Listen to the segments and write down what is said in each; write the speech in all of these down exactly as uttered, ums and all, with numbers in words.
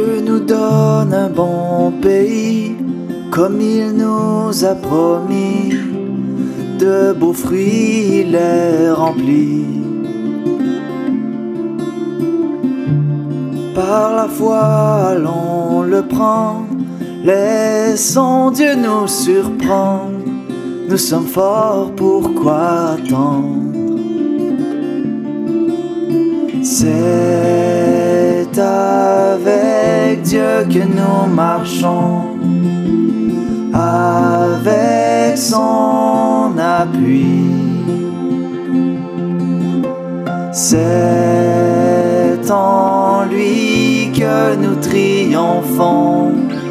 Dieu nous donne un bon pays, comme il nous a promis, de beaux fruits il est rempli. Par la foi allons le prendre, laissons Dieu nous surprendre. Nous sommes forts, pourquoi attendre? C'est avec Dieu que nous marchons, avec son appui. C'est en lui que nous triomphons,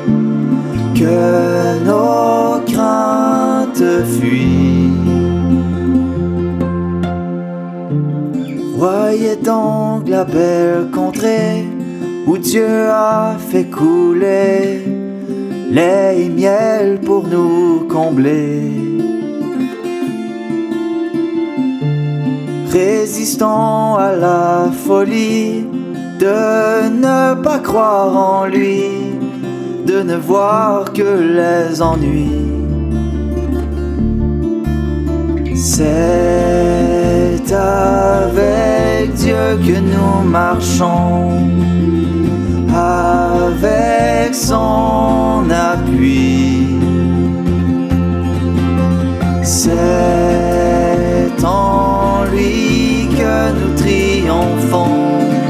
que nos craintes fuient. Voyez donc la belle contrée où Dieu a fait couler lait et miel pour nous combler. Résistons à la folie de ne pas croire en lui, de ne voir que les ennuis. C'est avec Dieu que nous marchons, avec son appui. C'est en lui que nous triomphons,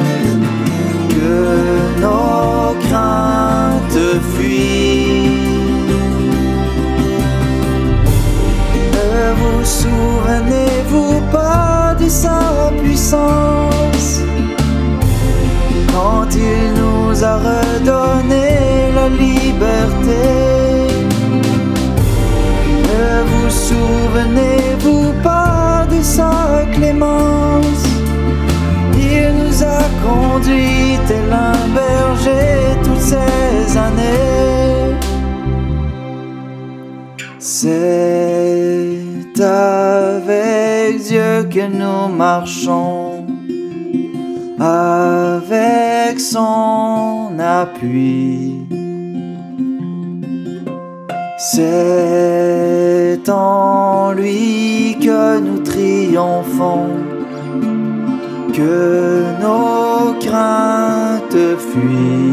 que nos craintes fuient. Ne vous souvenez-vous pas de sa puissance, quand il nous a redonné la liberté? Ne vous souvenez-vous pas de sa clémence? Il nous a conduits tel un berger toutes ces années. C'est avec Dieu que nous marchons, avec son appui. C'est en lui que nous triomphons, que nos craintes fuient.